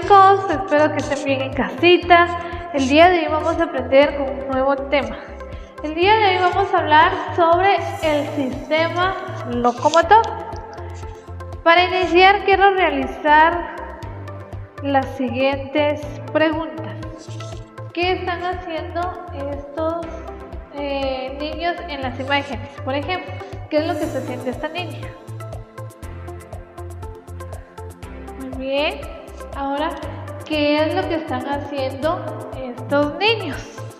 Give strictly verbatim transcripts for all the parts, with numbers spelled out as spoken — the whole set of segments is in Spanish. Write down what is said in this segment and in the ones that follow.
chicos? Espero que estén bien en casita. El día de hoy vamos a aprender con un nuevo tema. El día de hoy vamos a hablar sobre el sistema locomotor. Para iniciar quiero realizar las siguientes preguntas. ¿Qué están haciendo estos eh, niños en las imágenes? Por ejemplo, ¿qué es lo que está haciendo esta niña? Muy bien. Ahora, ¿qué es lo que están haciendo estos niños?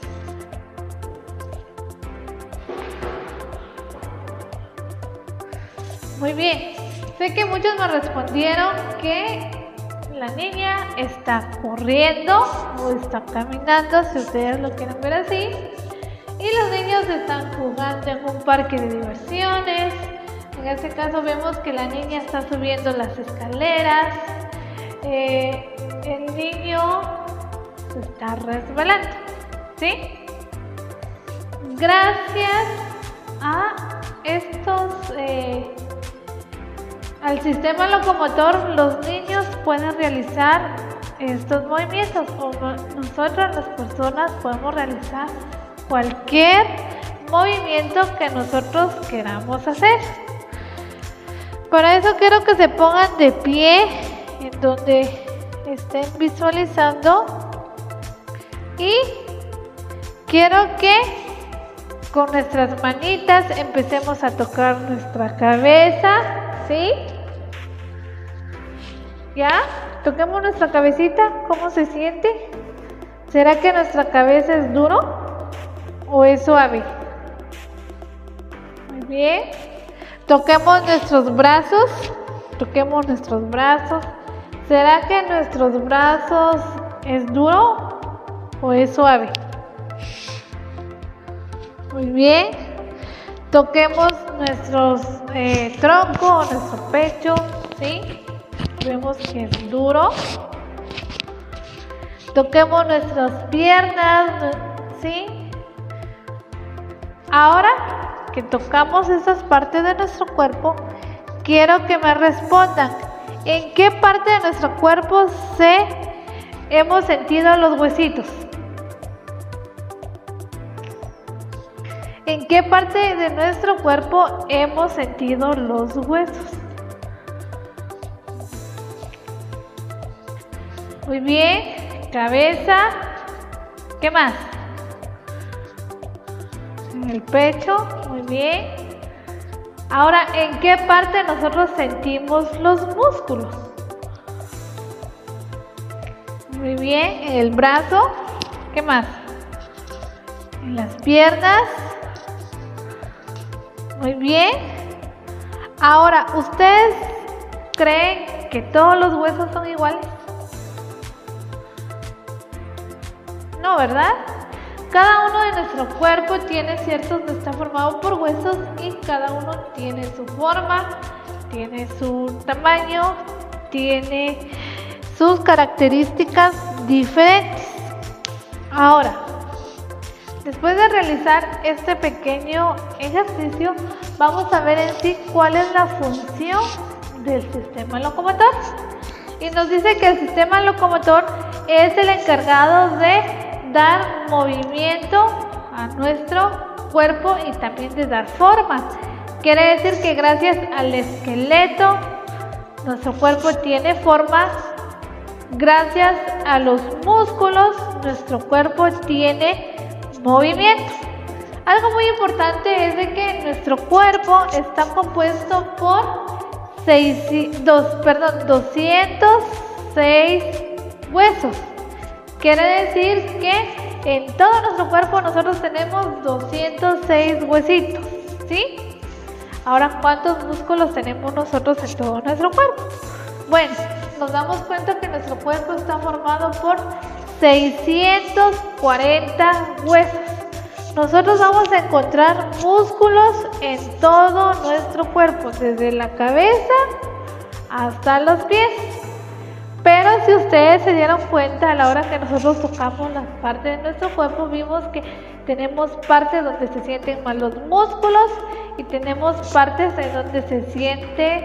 Muy bien. Sé que muchos me respondieron que la niña está corriendo o está caminando, si ustedes lo quieren ver así. Y los niños están jugando en un parque de diversiones. En este caso vemos que la niña está subiendo las escaleras. Eh, el niño se está resbalando, ¿sí? Gracias a estos, eh, al sistema locomotor, los niños pueden realizar estos movimientos, o nosotros las personas podemos realizar cualquier movimiento que nosotros queramos hacer. Para eso quiero que se pongan de pie en donde estén visualizando y quiero que con nuestras manitas empecemos a tocar nuestra cabeza, ¿sí? ¿Ya? Toquemos nuestra cabecita, ¿cómo se siente? ¿Será que nuestra cabeza es duro o es suave? Muy bien. Toquemos nuestros brazos, toquemos nuestros brazos. ¿Será que nuestros brazos es duro o es suave? Muy bien. Toquemos nuestros eh, tronco, nuestro pecho, ¿sí? Vemos que es duro. Toquemos nuestras piernas, ¿sí? Ahora que tocamos esas partes de nuestro cuerpo, quiero que me respondan. ¿En qué parte de nuestro cuerpo se hemos sentido los huesitos? ¿En qué parte de nuestro cuerpo hemos sentido los huesos? Muy bien. Cabeza. ¿Qué más? En el pecho. Muy bien. Ahora, ¿en qué parte nosotros sentimos los músculos? Muy bien, en el brazo. ¿Qué más? En las piernas. Muy bien. Ahora, ¿ustedes creen que todos los huesos son iguales? No, ¿verdad? Cada uno de nuestro cuerpo tiene ciertos, está formado por huesos y cada uno tiene su forma, tiene su tamaño, tiene sus características diferentes. Ahora, después de realizar este pequeño ejercicio, vamos a ver en sí cuál es la función del sistema locomotor. Y nos dice que el sistema locomotor es el encargado de dar movimiento a nuestro cuerpo y también de dar forma. Quiere decir que gracias al esqueleto nuestro cuerpo tiene forma. Gracias a los músculos nuestro cuerpo tiene movimiento. Algo muy importante es de que nuestro cuerpo está compuesto por seis, dos, perdón, doscientos seis huesos. Quiere decir que en todo nuestro cuerpo nosotros tenemos doscientos seis huesitos, ¿sí? Ahora, ¿cuántos músculos tenemos nosotros en todo nuestro cuerpo? Bueno, nos damos cuenta que nuestro cuerpo está formado por seiscientos cuarenta huesos. Nosotros vamos a encontrar músculos en todo nuestro cuerpo, desde la cabeza hasta los pies. Pero si ustedes se dieron cuenta a la hora que nosotros tocamos las partes de nuestro cuerpo, vimos que tenemos partes donde se sienten más los músculos y tenemos partes en donde se siente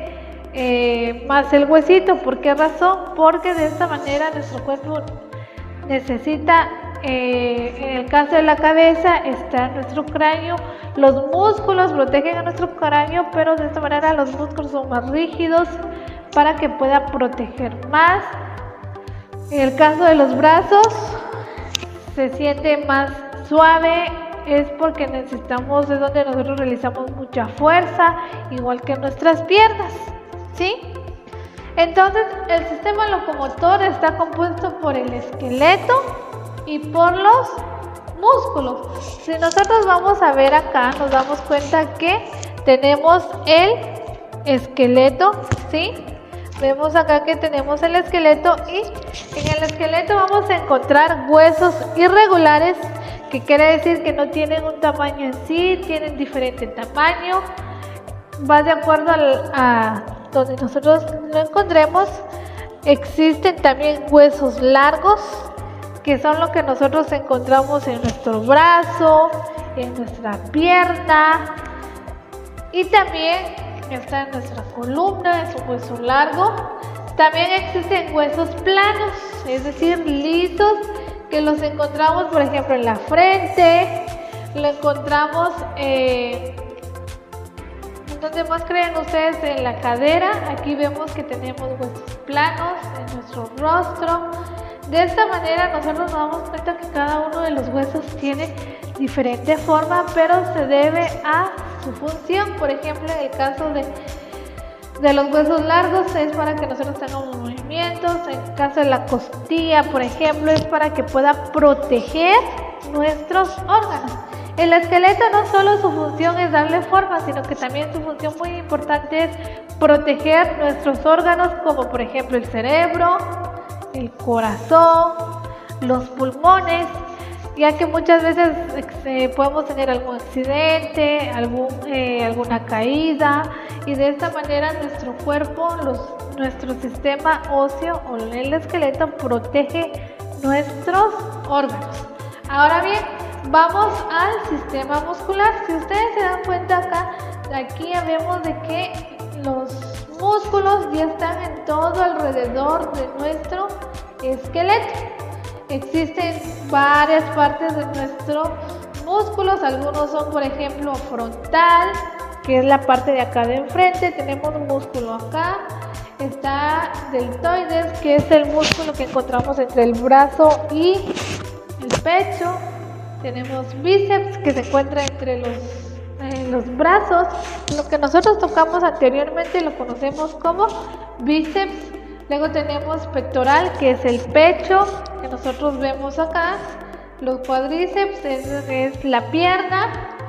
eh, más el huesito. ¿Por qué razón? Porque de esta manera nuestro cuerpo necesita, eh, en el caso de la cabeza está nuestro cráneo, los músculos protegen a nuestro cráneo, pero de esta manera los músculos son más rígidos para que pueda proteger más. En el caso de los brazos se siente más suave, es porque necesitamos, es donde nosotros realizamos mucha fuerza, igual que nuestras piernas, ¿sí? Entonces el sistema locomotor está compuesto por el esqueleto y por los músculos. Si nosotros vamos a ver acá, nos damos cuenta que tenemos el esqueleto, ¿sí? Vemos acá que tenemos el esqueleto y en el esqueleto vamos a encontrar huesos irregulares, que quiere decir que no tienen un tamaño en sí, tienen diferente tamaño, va de acuerdo al, a donde nosotros lo encontremos. Existen también huesos largos, que son lo que nosotros encontramos en nuestro brazo, en nuestra pierna, y también está en nuestra columna, es un hueso largo. También existen huesos planos, es decir, lisos, que los encontramos por ejemplo en la frente, lo encontramos eh, donde más creen ustedes, en la cadera. Aquí vemos que tenemos huesos planos en nuestro rostro. De esta manera nosotros nos damos cuenta que cada uno de los huesos tiene diferente forma, pero se debe a su función. Por ejemplo, en el caso de, de los huesos largos es para que nosotros tengamos movimientos. En el caso de la costilla, por ejemplo, es para que pueda proteger nuestros órganos. El esqueleto no solo su función es darle forma, sino que también su función muy importante es proteger nuestros órganos, como por ejemplo el cerebro, el corazón, los pulmones, ya que muchas veces eh, podemos tener algún accidente, algún, eh, alguna caída, y de esta manera nuestro cuerpo, los, nuestro sistema óseo o el esqueleto protege nuestros órganos. Ahora bien, vamos al sistema muscular. Si ustedes se dan cuenta acá, aquí vemos de que los músculos ya están en todo alrededor de nuestro esqueleto. Existen varias partes de nuestros músculos, algunos son por ejemplo frontal, que es la parte de acá de enfrente. Tenemos un músculo acá, está deltoides, que es el músculo que encontramos entre el brazo y el pecho. Tenemos bíceps, que se encuentra entre los en los brazos, lo que nosotros tocamos anteriormente lo conocemos como bíceps. Luego tenemos pectoral, que es el pecho, que nosotros vemos acá. Los cuádriceps es, es la pierna,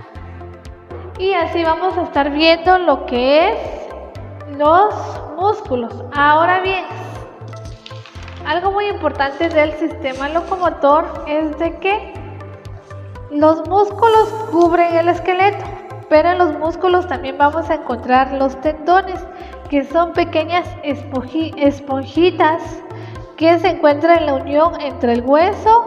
y así vamos a estar viendo lo que es los músculos. Ahora bien, algo muy importante del sistema locomotor es de que los músculos cubren el esqueleto, pero en los músculos también vamos a encontrar los tendones, que son pequeñas esponji, esponjitas que se encuentran en la unión entre el hueso,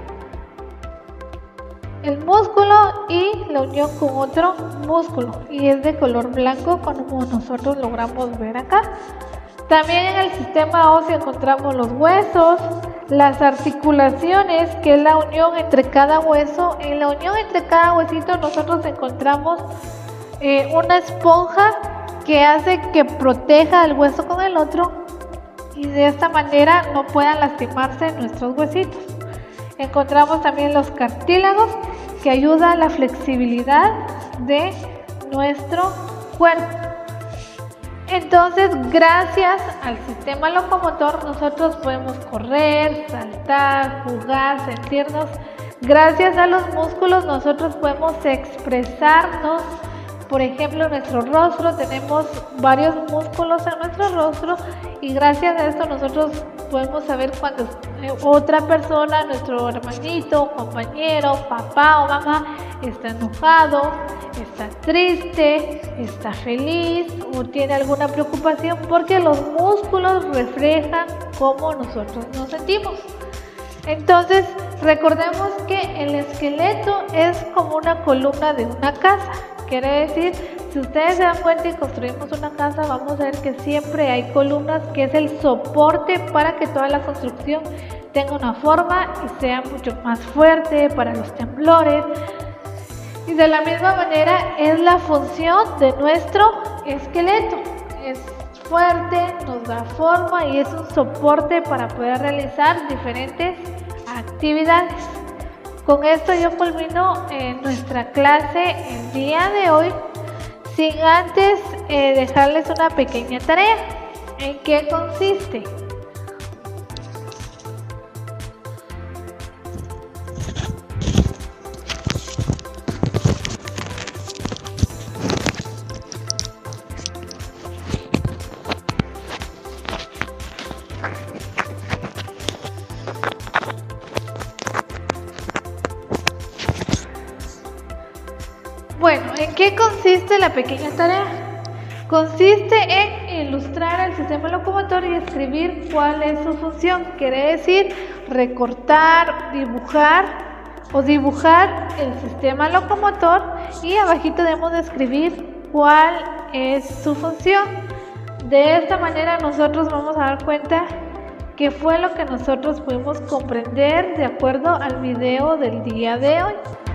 el músculo y la unión con otro músculo, y es de color blanco como nosotros logramos ver acá. También en el sistema óseo encontramos los huesos, las articulaciones, que es la unión entre cada hueso. En la unión entre cada huesito nosotros encontramos eh, una esponja que hace que proteja el hueso con el otro, y de esta manera no puedan lastimarse nuestros huesitos. Encontramos también los cartílagos, que ayudan a la flexibilidad de nuestro cuerpo. Entonces, gracias al sistema locomotor nosotros podemos correr, saltar, jugar, sentirnos. Gracias a los músculos nosotros podemos expresarnos. Por ejemplo, en nuestro rostro tenemos varios músculos en nuestro rostro, y gracias a esto nosotros podemos saber cuando otra persona, nuestro hermanito, compañero, papá o mamá, está enojado, está triste, está feliz o tiene alguna preocupación, porque los músculos reflejan cómo nosotros nos sentimos. Entonces, recordemos que el esqueleto es como una columna de una casa, Quiere decir, si ustedes se dan cuenta y construimos una casa, vamos a ver que siempre hay columnas, que es el soporte para que toda la construcción tenga una forma y sea mucho más fuerte para los temblores. Y de la misma manera es la función de nuestro esqueleto. Es fuerte, nos da forma y es un soporte para poder realizar diferentes actividades. Con esto yo culmino eh, nuestra clase el día de hoy, sin antes eh, dejarles una pequeña tarea. ¿En qué consiste? Bueno, ¿en qué consiste la pequeña tarea? Consiste en ilustrar el sistema locomotor y escribir cuál es su función. Quiere decir recortar, dibujar o dibujar el sistema locomotor y abajito debemos de escribir cuál es su función. De esta manera nosotros vamos a dar cuenta qué fue lo que nosotros pudimos comprender de acuerdo al video del día de hoy.